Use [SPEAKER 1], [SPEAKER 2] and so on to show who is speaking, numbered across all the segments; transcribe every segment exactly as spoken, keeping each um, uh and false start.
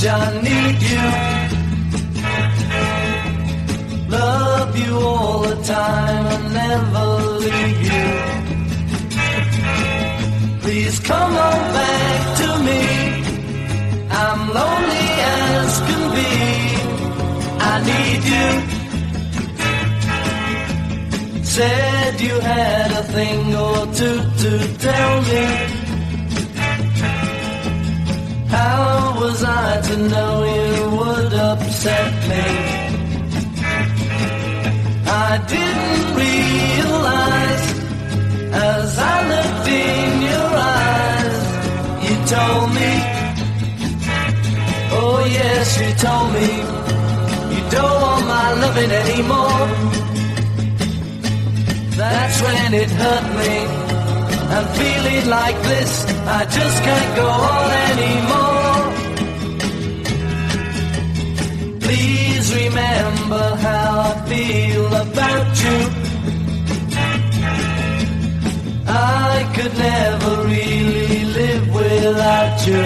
[SPEAKER 1] much I need you. Love you all the time and never leave you. Please come on back to me. I'm lonely as can be. I need you. Said you had a thing or two to tell me. How was I to know you would upset me? I didn't realize as I looked in your eyes. You told me, oh yes, you told me, you don't want my loving anymore. That's when it hurt me. I'm feeling like this, I just can't go on anymore. Please remember how I feel about you. I could never really live without you.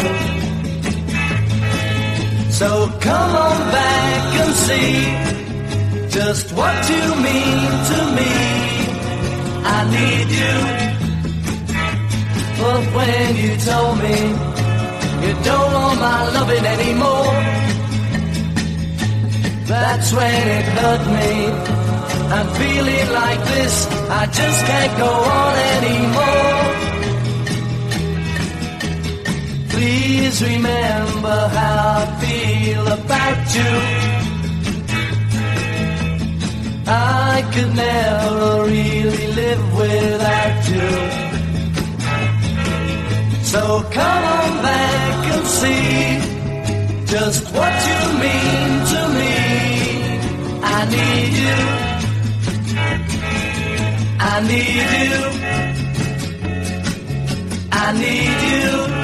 [SPEAKER 1] So come on back and see just what you mean to me. I need you. But when you told me you don't want my loving anymore, that's when it hurt me. I'm feeling like this, I just can't go on anymore. Please remember how I feel about you. I could never really live without you. So come on back and see just what you mean to me. I need you. I need you. I need you.